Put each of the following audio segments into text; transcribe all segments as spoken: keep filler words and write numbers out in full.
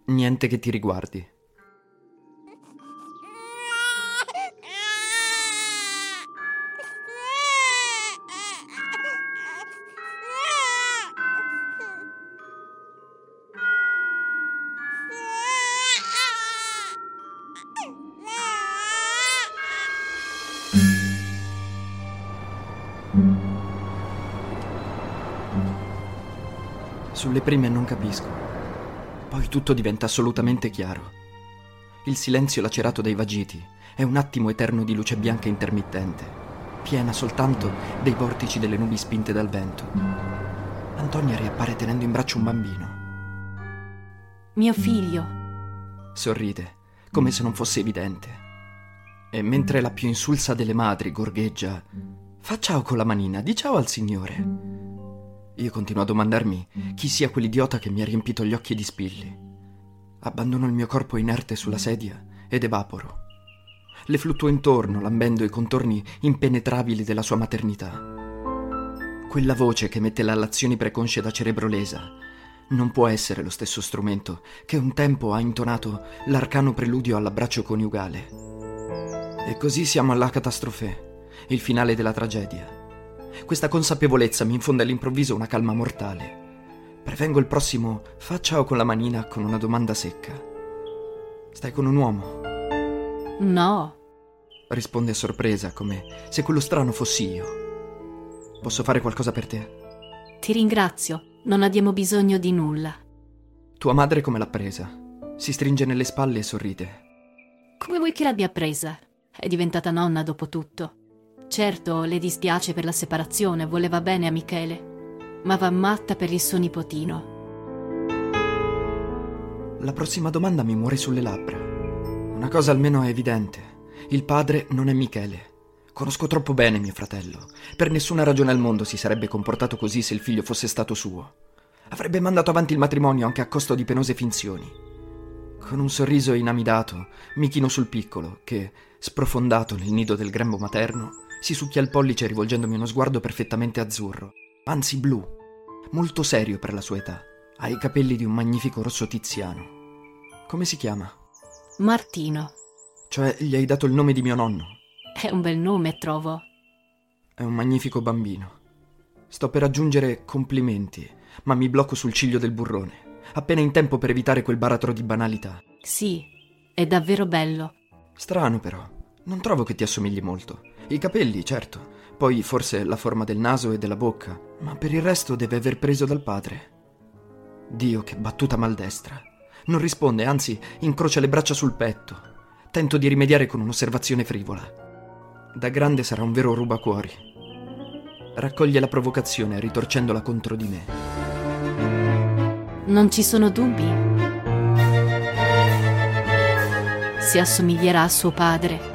Niente che ti riguardi. Sulle prime non capisco, poi tutto diventa assolutamente chiaro. Il silenzio lacerato dai vagiti è un attimo eterno di luce bianca intermittente, piena soltanto dei vortici delle nubi spinte dal vento. Antonia riappare tenendo in braccio un bambino. Mio figlio. Sorride, come se non fosse evidente. E mentre la più insulsa delle madri gorgheggia: fa ciao con la manina, di ciao al signore. Io continuo a domandarmi chi sia quell'idiota che mi ha riempito gli occhi di spilli. Abbandono il mio corpo inerte sulla sedia ed evaporo. Le fluttuo intorno, lambendo i contorni impenetrabili della sua maternità. Quella voce che mette l'allazioni preconsce da cerebro lesa non può essere lo stesso strumento che un tempo ha intonato l'arcano preludio all'abbraccio coniugale. E così siamo alla catastrofe, il finale della tragedia. Questa consapevolezza mi infonde all'improvviso una calma mortale. Prevengo il prossimo fa ciao con la manina con una domanda secca. Stai con un uomo? No. Risponde sorpresa, come se quello strano fossi io. Posso fare qualcosa per te? Ti ringrazio, non abbiamo bisogno di nulla. Tua madre come l'ha presa? Si stringe nelle spalle e sorride. Come vuoi che l'abbia presa? È diventata nonna dopo tutto. Certo, le dispiace per la separazione, voleva bene a Michele, ma va matta per il suo nipotino. La prossima domanda mi muore sulle labbra. Una cosa almeno è evidente. Il padre non è Michele. Conosco troppo bene mio fratello. Per nessuna ragione al mondo si sarebbe comportato così se il figlio fosse stato suo. Avrebbe mandato avanti il matrimonio anche a costo di penose finzioni. Con un sorriso inamidato mi chino sul piccolo che, sprofondato nel nido del grembo materno, si succhia il pollice rivolgendomi uno sguardo perfettamente azzurro, anzi blu, molto serio per la sua età. Ha i capelli di un magnifico rosso tiziano. Come si chiama? Martino. Cioè, gli hai dato il nome di mio nonno? È un bel nome, trovo. È un magnifico bambino. Sto per aggiungere complimenti, ma mi blocco sul ciglio del burrone, appena in tempo per evitare quel baratro di banalità. Sì, è davvero bello. Strano però, non trovo che ti assomigli molto. I capelli, certo, poi forse la forma del naso e della bocca, ma per il resto deve aver preso dal padre. Dio, che battuta maldestra. Non risponde, anzi, incrocia le braccia sul petto. Tento di rimediare con un'osservazione frivola. Da grande sarà un vero rubacuori. Raccoglie la provocazione ritorcendola contro di me. Non ci sono dubbi. Si assomiglierà a suo padre.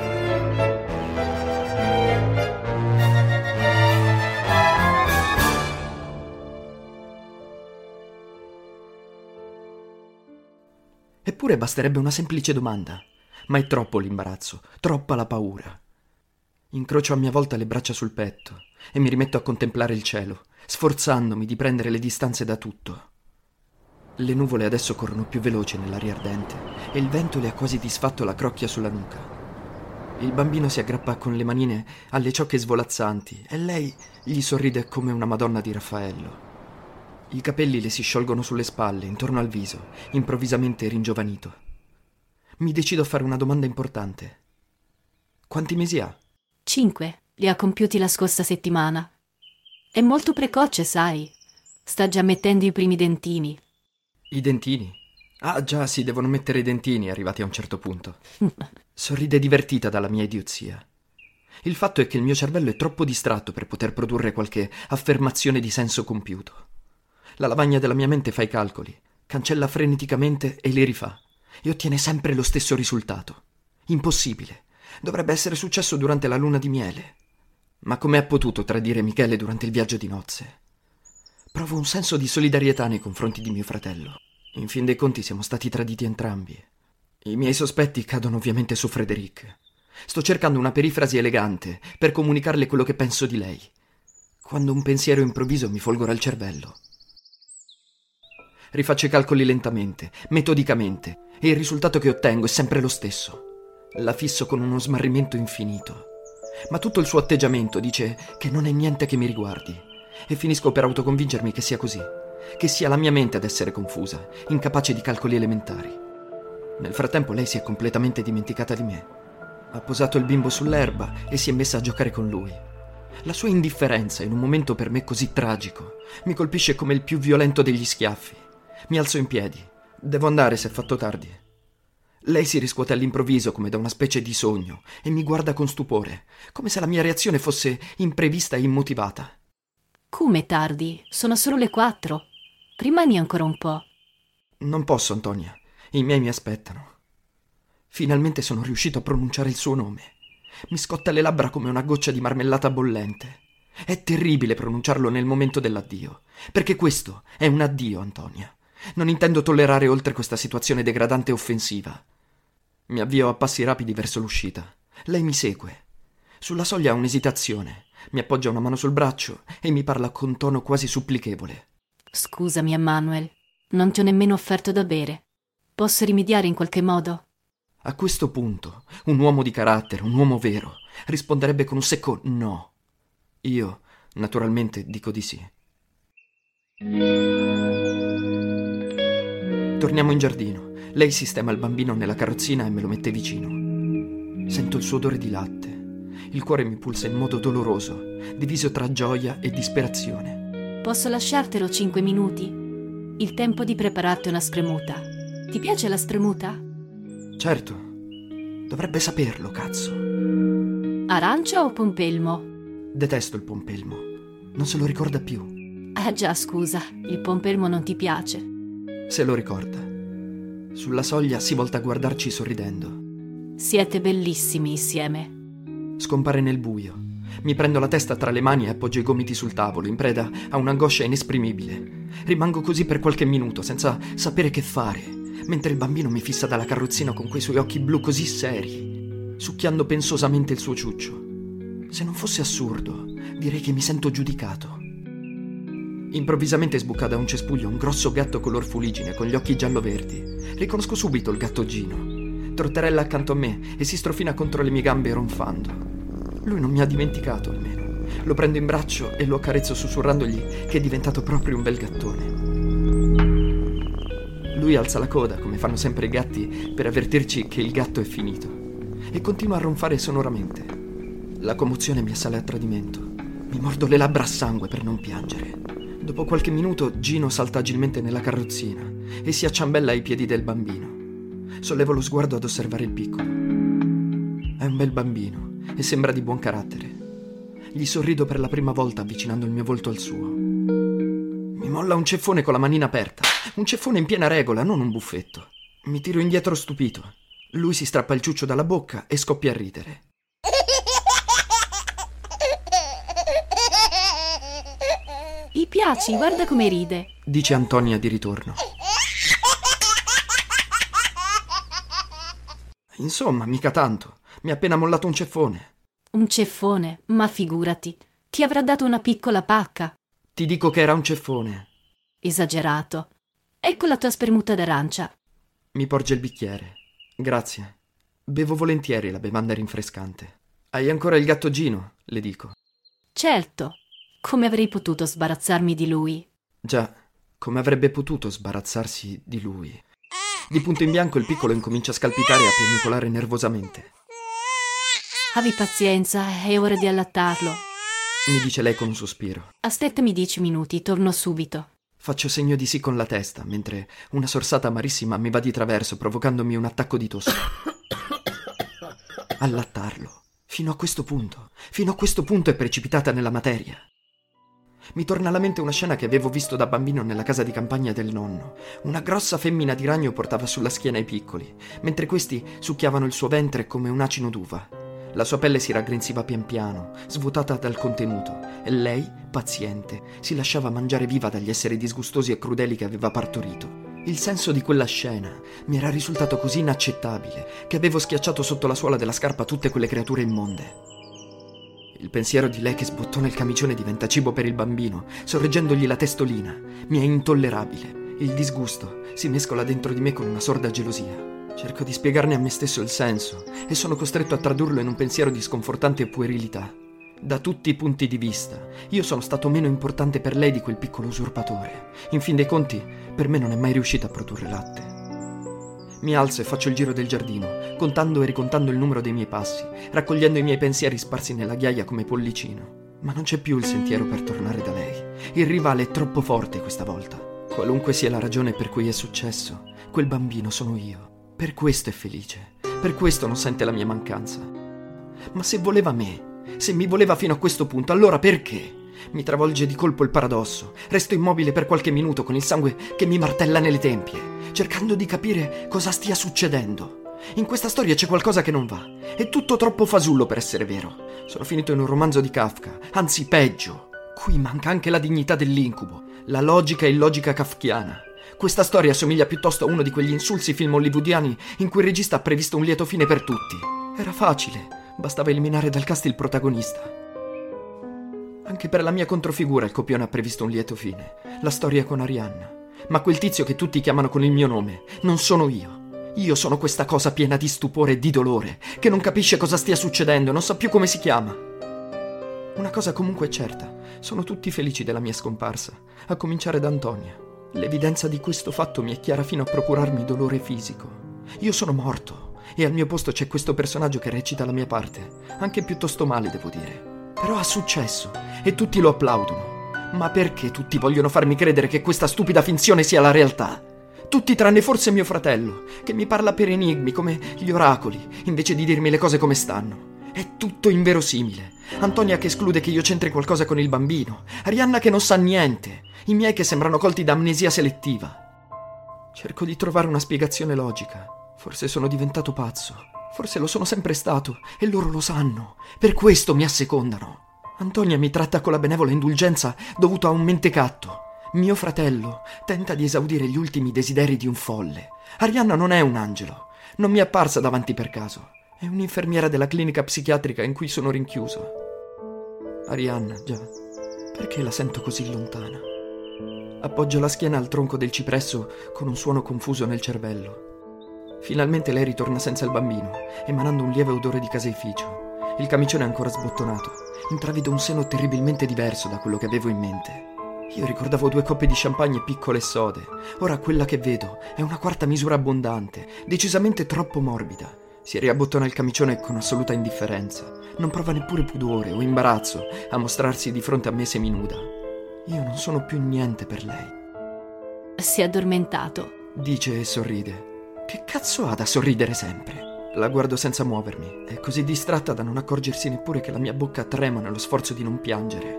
Eppure basterebbe una semplice domanda, ma è troppo l'imbarazzo, troppa la paura. Incrocio a mia volta le braccia sul petto e mi rimetto a contemplare il cielo, sforzandomi di prendere le distanze da tutto. Le nuvole adesso corrono più veloci nell'aria ardente e il vento le ha quasi disfatto la crocchia sulla nuca. Il bambino si aggrappa con le manine alle ciocche svolazzanti e lei gli sorride come una Madonna di Raffaello. I capelli le si sciolgono sulle spalle, intorno al viso, improvvisamente ringiovanito. Mi decido a fare una domanda importante. Quanti mesi ha? Cinque. Li ha compiuti la scorsa settimana. È molto precoce, sai. Sta già mettendo i primi dentini. I dentini? Ah già, si devono mettere i dentini arrivati a un certo punto. Sorride divertita dalla mia idiozia. Il fatto è che il mio cervello è troppo distratto per poter produrre qualche affermazione di senso compiuto. La lavagna della mia mente fa i calcoli, cancella freneticamente e li rifà, e ottiene sempre lo stesso risultato. Impossibile. Dovrebbe essere successo durante la luna di miele. Ma come ha potuto tradire Michele durante il viaggio di nozze? Provo un senso di solidarietà nei confronti di mio fratello. In fin dei conti siamo stati traditi entrambi. I miei sospetti cadono ovviamente su Frédéric. Sto cercando una perifrasi elegante per comunicarle quello che penso di lei, quando un pensiero improvviso mi folgora il cervello. Rifaccio i calcoli lentamente, metodicamente, e il risultato che ottengo è sempre lo stesso. La fisso con uno smarrimento infinito. Ma tutto il suo atteggiamento dice che non è niente che mi riguardi, e finisco per autoconvincermi che sia così, che sia la mia mente ad essere confusa, incapace di calcoli elementari. Nel frattempo lei si è completamente dimenticata di me. Ha posato il bimbo sull'erba e si è messa a giocare con lui. La sua indifferenza in un momento per me così tragico mi colpisce come il più violento degli schiaffi. Mi alzo in piedi. Devo andare se è fatto tardi. Lei si riscuote all'improvviso come da una specie di sogno e mi guarda con stupore, come se la mia reazione fosse imprevista e immotivata. Come tardi? Sono solo le quattro. Rimani ancora un po'. Non posso, Antonia. I miei mi aspettano. Finalmente sono riuscito a pronunciare il suo nome. Mi scotta le labbra come una goccia di marmellata bollente. È terribile pronunciarlo nel momento dell'addio, perché questo è un addio, Antonia. Non intendo tollerare oltre questa situazione degradante e offensiva. Mi avvio a passi rapidi verso l'uscita. Lei mi segue. Sulla soglia ha un'esitazione. Mi appoggia una mano sul braccio e mi parla con tono quasi supplichevole. Scusami, Emmanuel, non ti ho nemmeno offerto da bere. Posso rimediare in qualche modo? A questo punto, un uomo di carattere, un uomo vero, risponderebbe con un secco no. Io, naturalmente, dico di sì. Torniamo in giardino. Lei sistema il bambino nella carrozzina e me lo mette vicino. Sento il suo odore di latte. Il cuore mi pulsa in modo doloroso, diviso tra gioia e disperazione. Posso lasciartelo cinque minuti? Il tempo di prepararti una scremuta. Ti piace la scremuta? Certo. Dovrebbe saperlo, cazzo. Arancia o pompelmo? Detesto il pompelmo. Non se lo ricorda più. Ah già, scusa. Il pompelmo non ti piace. Se lo ricorda. Sulla soglia si volta a guardarci sorridendo. Siete bellissimi insieme. Scompare nel buio. Mi prendo la testa tra le mani e appoggio i gomiti sul tavolo, in preda a un'angoscia inesprimibile. Rimango così per qualche minuto, senza sapere che fare, mentre il bambino mi fissa dalla carrozzina con quei suoi occhi blu così seri, succhiando pensosamente il suo ciuccio. Se non fosse assurdo, direi che mi sento giudicato. Improvvisamente sbuca da un cespuglio un grosso gatto color fuligine con gli occhi giallo-verdi. Riconosco subito il gatto Gino. Trotterella accanto a me e si strofina contro le mie gambe ronfando. Lui non mi ha dimenticato, almeno. Lo prendo in braccio e lo accarezzo sussurrandogli che è diventato proprio un bel gattone. Lui alza la coda, come fanno sempre i gatti, per avvertirci che il gatto è finito, e continua a ronfare sonoramente. La commozione mi assale a tradimento. Mi mordo le labbra a sangue per non piangere. Dopo qualche minuto Gino salta agilmente nella carrozzina e si acciambella ai piedi del bambino. Sollevo lo sguardo ad osservare il piccolo. È un bel bambino e sembra di buon carattere. Gli sorrido per la prima volta avvicinando il mio volto al suo. Mi molla un ceffone con la manina aperta, un ceffone in piena regola, non un buffetto. Mi tiro indietro stupito. Lui si strappa il ciuccio dalla bocca e scoppia a ridere. Gli piaci, guarda come ride, dice Antonia di ritorno. Insomma, mica tanto. Mi ha appena mollato un ceffone. Un ceffone? Ma figurati, ti avrà dato una piccola pacca. Ti dico che era un ceffone. Esagerato. Ecco la tua spremuta d'arancia. Mi porge il bicchiere. Grazie. Bevo volentieri la bevanda rinfrescante. Hai ancora il gatto Gino? Le dico. Certo. Come avrei potuto sbarazzarmi di lui? Già, come avrebbe potuto sbarazzarsi di lui? Di punto in bianco il piccolo incomincia a scalpitare e a piagnucolare nervosamente. Abbi pazienza, è ora di allattarlo. Mi dice lei con un sospiro. Aspettami dieci minuti, torno subito. Faccio segno di sì con la testa, mentre una sorsata amarissima mi va di traverso, provocandomi un attacco di tosse. Allattarlo. Fino a questo punto. Fino a questo punto è precipitata nella materia. Mi torna alla mente una scena che avevo visto da bambino nella casa di campagna del nonno. Una grossa femmina di ragno portava sulla schiena i piccoli, mentre questi succhiavano il suo ventre come un acino d'uva. La sua pelle si raggrinziva pian piano, svuotata dal contenuto, e lei, paziente, si lasciava mangiare viva dagli esseri disgustosi e crudeli che aveva partorito. Il senso di quella scena mi era risultato così inaccettabile che avevo schiacciato sotto la suola della scarpa tutte quelle creature immonde. Il pensiero di lei che sbottona il camicione diventa cibo per il bambino, sorreggendogli la testolina, mi è intollerabile Il disgusto si mescola dentro di me con una sorda gelosia. Cerco di spiegarne a me stesso il senso e sono costretto a tradurlo in un pensiero di sconfortante puerilità. Da tutti i punti di vista, io sono stato meno importante per lei di quel piccolo usurpatore. In fin dei conti, per me non è mai riuscita a produrre latte. Mi alzo e faccio il giro del giardino, contando e ricontando il numero dei miei passi, raccogliendo i miei pensieri sparsi nella ghiaia come pollicino. Ma non c'è più il sentiero per tornare da lei. Il rivale è troppo forte questa volta. Qualunque sia la ragione per cui è successo, quel bambino sono io. Per questo è felice, per questo non sente la mia mancanza. Ma se voleva me, se mi voleva fino a questo punto, allora perché? Mi travolge di colpo il paradosso. Resto immobile per qualche minuto con il sangue che mi martella nelle tempie, cercando di capire cosa stia succedendo. In questa storia c'è qualcosa che non va. È tutto troppo fasullo per essere vero. Sono finito in un romanzo di Kafka, anzi peggio. Qui manca anche la dignità dell'incubo, la logica illogica kafkiana. Questa storia assomiglia piuttosto a uno di quegli insulsi film hollywoodiani in cui il regista ha previsto un lieto fine per tutti. Era facile, bastava eliminare dal cast il protagonista. Anche per la mia controfigura il copione ha previsto un lieto fine, la storia con Arianna. Ma quel tizio che tutti chiamano con il mio nome non sono io. Io sono questa cosa piena di stupore e di dolore, che non capisce cosa stia succedendo, non sa più come si chiama. Una cosa comunque è certa, sono tutti felici della mia scomparsa, a cominciare da Antonia. L'evidenza di questo fatto mi è chiara fino a procurarmi dolore fisico. Io sono morto, e al mio posto c'è questo personaggio che recita la mia parte, anche piuttosto male devo dire. Però ha successo, e tutti lo applaudono. Ma perché tutti vogliono farmi credere che questa stupida finzione sia la realtà? Tutti tranne forse mio fratello, che mi parla per enigmi come gli oracoli, invece di dirmi le cose come stanno. È tutto inverosimile. Antonia che esclude che io c'entri qualcosa con il bambino. Arianna che non sa niente. I miei che sembrano colti da amnesia selettiva. Cerco di trovare una spiegazione logica. Forse sono diventato pazzo. Forse lo sono sempre stato e loro lo sanno. Per questo mi assecondano. Antonia mi tratta con la benevola indulgenza dovuta a un mentecatto. Mio fratello tenta di esaudire gli ultimi desideri di un folle. Arianna non è un angelo. Non mi è apparsa davanti per caso. È un'infermiera della clinica psichiatrica in cui sono rinchiuso. Arianna, già. Perché la sento così lontana? Appoggio la schiena al tronco del cipresso con un suono confuso nel cervello. Finalmente lei ritorna senza il bambino, emanando un lieve odore di caseificio. Il camicione è ancora sbottonato. Intravedo un seno terribilmente diverso da quello che avevo in mente. Io ricordavo due coppe di champagne piccole e sode. Ora quella che vedo è una quarta misura abbondante, decisamente troppo morbida. Si riabbottona il camicione con assoluta indifferenza. Non prova neppure pudore o imbarazzo a mostrarsi di fronte a me seminuda. Io non sono più niente per lei. Si è addormentato, dice e sorride. Che cazzo ha da sorridere sempre? La guardo senza muovermi. È così distratta da non accorgersi neppure che la mia bocca trema nello sforzo di non piangere.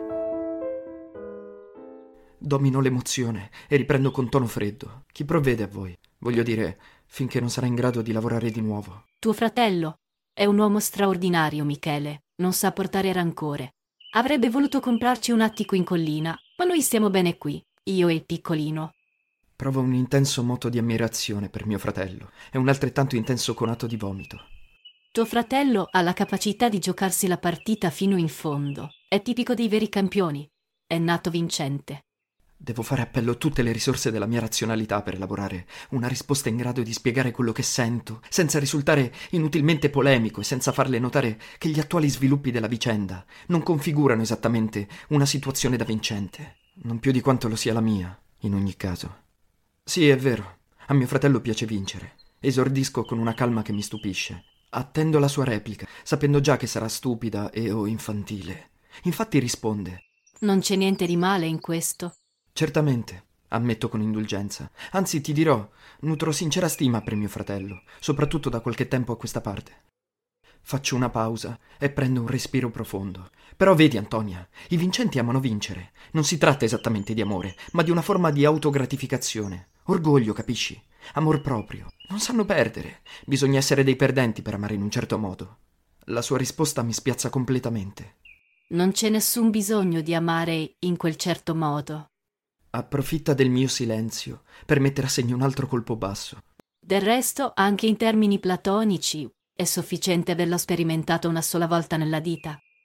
Domino l'emozione e riprendo con tono freddo. Chi provvede a voi? Voglio dire, finché non sarà in grado di lavorare di nuovo. Tuo fratello è un uomo straordinario, Michele. Non sa portare rancore. Avrebbe voluto comprarci un attico in collina, ma noi stiamo bene qui, io e il piccolino. Provo un intenso moto di ammirazione per mio fratello e un altrettanto intenso conato di vomito. Tuo fratello ha la capacità di giocarsi la partita fino in fondo. È tipico dei veri campioni. È nato vincente. Devo fare appello a tutte le risorse della mia razionalità per elaborare una risposta in grado di spiegare quello che sento, senza risultare inutilmente polemico e senza farle notare che gli attuali sviluppi della vicenda non configurano esattamente una situazione da vincente, non più di quanto lo sia la mia, in ogni caso. Sì, è vero, a mio fratello piace vincere. Esordisco con una calma che mi stupisce. Attendo la sua replica, sapendo già che sarà stupida e o infantile. Infatti risponde: Non c'è niente di male in questo. Certamente, ammetto con indulgenza. Anzi, ti dirò, nutro sincera stima per mio fratello, soprattutto da qualche tempo a questa parte. Faccio una pausa e prendo un respiro profondo. Però vedi, Antonia, i vincenti amano vincere. Non si tratta esattamente di amore, ma di una forma di autogratificazione. Orgoglio, capisci? Amor proprio. Non sanno perdere. Bisogna essere dei perdenti per amare in un certo modo. La sua risposta mi spiazza completamente. Non c'è nessun bisogno di amare in quel certo modo. Approfitta del mio silenzio per mettere a segno un altro colpo basso. Del resto, anche in termini platonici, è sufficiente averlo sperimentato una sola volta nella vita.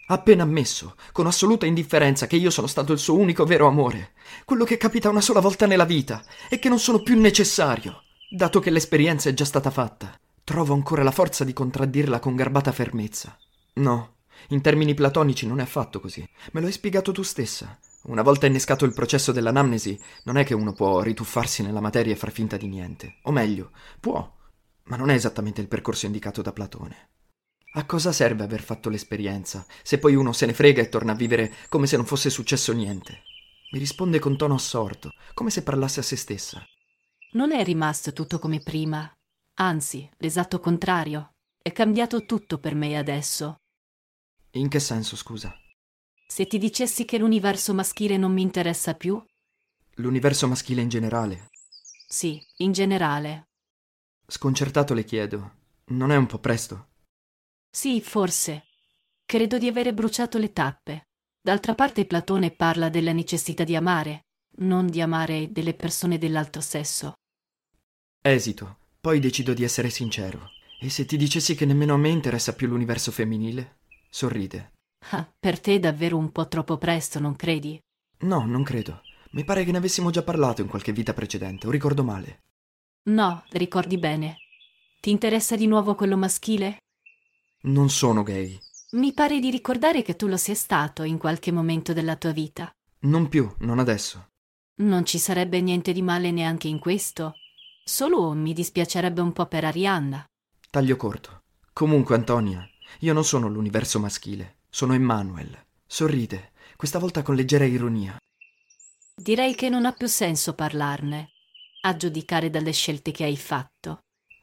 Ha appena ammesso, con assoluta indifferenza, che io sono stato il suo unico vero amore, quello che capita una sola volta nella vita e che non sono più necessario, dato che l'esperienza è già stata fatta. Trovo ancora la forza di contraddirla con garbata fermezza. No, in termini platonici non è affatto così. Me lo hai spiegato tu stessa. Una volta innescato il processo dell'anamnesi, non è che uno può rituffarsi nella materia e far finta di niente. O meglio, può, ma non è esattamente il percorso indicato da Platone. A cosa serve aver fatto l'esperienza, se poi uno se ne frega e torna a vivere come se non fosse successo niente? Mi risponde con tono assorto, come se parlasse a se stessa. Non è rimasto tutto come prima. Anzi, l'esatto contrario. È cambiato tutto per me adesso. In che senso, scusa? Se ti dicessi che l'universo maschile non mi interessa più? L'universo maschile in generale? Sì, in generale. Sconcertato le chiedo, non è un po' presto? Sì, forse. Credo di avere bruciato le tappe. D'altra parte Platone parla della necessità di amare, non di amare delle persone dell'altro sesso. Esito, poi decido di essere sincero. E se ti dicessi che nemmeno a me interessa più l'universo femminile? Sorride. Ah, per te è davvero un po' troppo presto, non credi? No, non credo. Mi pare che ne avessimo già parlato in qualche vita precedente, o ricordo male? No, ricordi bene. Ti interessa di nuovo quello maschile? Non sono gay. Mi pare di ricordare che tu lo sia stato in qualche momento della tua vita. Non più, non adesso. Non ci sarebbe niente di male neanche in questo. Solo mi dispiacerebbe un po' per Arianna. Taglio corto. Comunque, Antonia, io non sono l'universo maschile. Sono Emmanuel. Sorride, questa volta con leggera ironia. Direi che non ha più senso parlarne, a giudicare dalle scelte che hai fatto.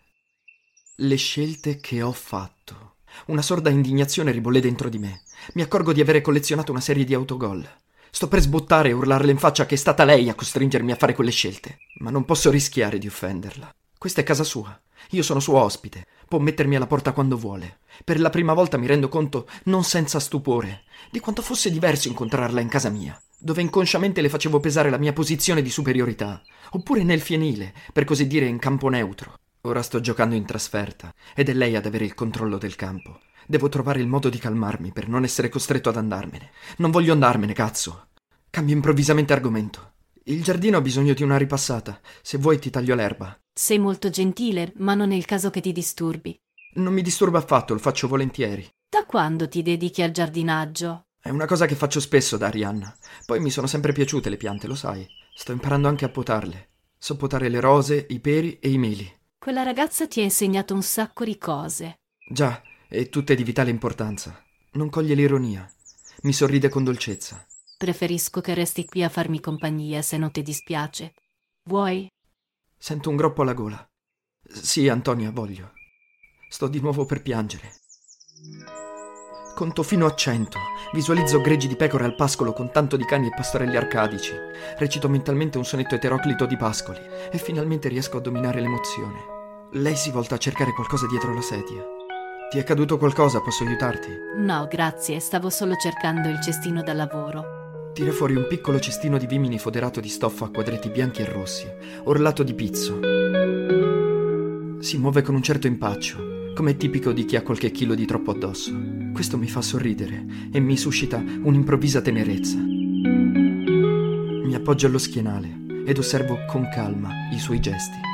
Le scelte che ho fatto. Una sorda indignazione ribolle dentro di me. Mi accorgo di avere collezionato una serie di autogol. Sto per sbottare e urlarle in faccia che è stata lei a costringermi a fare quelle scelte. Ma non posso rischiare di offenderla. Questa è casa sua. Io sono suo ospite. Può mettermi alla porta quando vuole. Per la prima volta mi rendo conto, non senza stupore, di quanto fosse diverso incontrarla in casa mia, dove inconsciamente le facevo pesare la mia posizione di superiorità, oppure nel fienile, per così dire in campo neutro. Ora sto giocando in trasferta ed è lei ad avere il controllo del campo. Devo trovare il modo di calmarmi per non essere costretto ad andarmene. Non voglio andarmene, cazzo. Cambio improvvisamente argomento. Il giardino ha bisogno di una ripassata. Se vuoi ti taglio l'erba. Sei molto gentile, ma non è il caso che ti disturbi. Non mi disturba affatto, lo faccio volentieri. Da quando ti dedichi al giardinaggio? È una cosa che faccio spesso da Arianna. Poi mi sono sempre piaciute le piante, lo sai. Sto imparando anche a potarle. So potare le rose, i peri e i meli. Quella ragazza ti ha insegnato un sacco di cose. Già, e tutte di vitale importanza. Non coglie l'ironia. Mi sorride con dolcezza. Preferisco che resti qui a farmi compagnia, se non ti dispiace. Vuoi? Sento un groppo alla gola. Sì, Antonia, voglio. Sto di nuovo per piangere. Conto fino a cento. Visualizzo greggi di pecore al pascolo con tanto di cani e pastorelli arcadici. Recito mentalmente un sonetto eteroclito di Pascoli e finalmente riesco a dominare l'emozione. Lei si volta a cercare qualcosa dietro la sedia. Ti è caduto qualcosa? Posso aiutarti? No, grazie. Stavo solo cercando il cestino da lavoro. Tira fuori un piccolo cestino di vimini foderato di stoffa a quadretti bianchi e rossi, orlato di pizzo. Si muove con un certo impaccio, come è tipico di chi ha qualche chilo di troppo addosso. Questo mi fa sorridere e mi suscita un'improvvisa tenerezza. Mi appoggio allo schienale ed osservo con calma i suoi gesti.